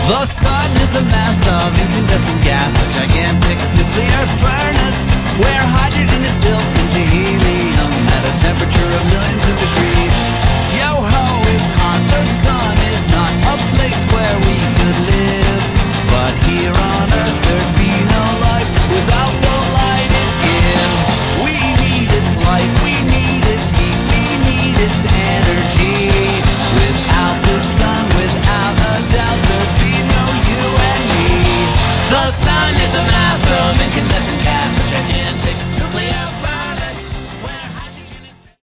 The sun is a mass of incandescent gas, a gigantic nuclear furnace, where hydrogen is built into helium at a temperature of millions of degrees.